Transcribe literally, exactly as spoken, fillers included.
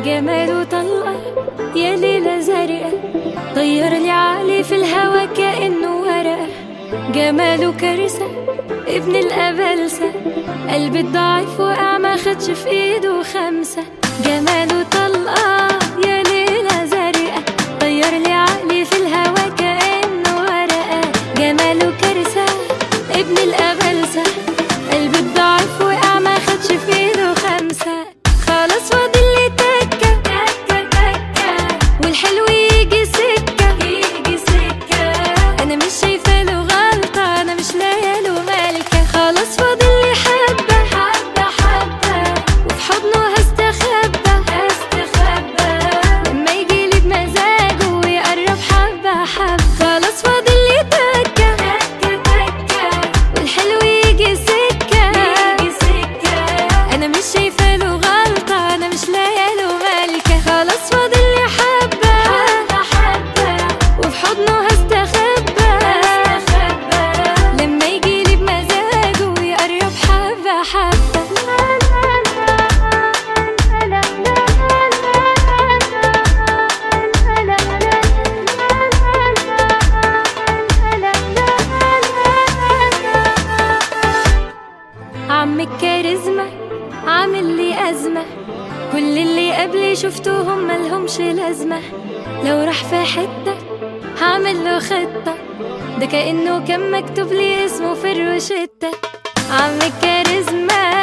جماله طلقة يا ليلة زرقاء، طير لي عقلي في الهوا كأنه ورقة. جماله كارثة ابن الأبلسة، قلبي الضعيف وقع ما خدش في ايده خمسة. جماله طلقة يا ليلة زرقاء، طير لي عقلي في الهوا كأنه ورقة. جماله كارثة ابن الأبلسة، قلبي الضعيف وقع ما خدش في ايده خمسة. خلاص فاضل لي تكة تكة تكة، والحلو يجي سكة يجي سكة. أنا مش شايفة له غلطة، أنا مش لاقية له ملكة. خلاص فاضل لي حبة حبة حبة، وفي حضنه هستخبى هستخبى لما يجيلي بمزاجه ويقرب حبة حبة. خلاص فاضل لي تكة تكة تكة، والحلو يجي سكة يجي سكة. أنا مش شايفة له غلطة، أنا مش لاقية له ملكة. خلاص فاضل لي حبة حبة حبة، وفي حضنه هستخبى هستخبى لما يجيلي بمزاجه ويقرب حبة حبة. عم الكاريزما عامل لي أزمة، كل اللي قبلي شفتهم ملهمش لازمة. لو راح في حتة هعمل له خطة، ده كأنه كان مكتوب لي اسمه في الروشتة. عم الكاريزما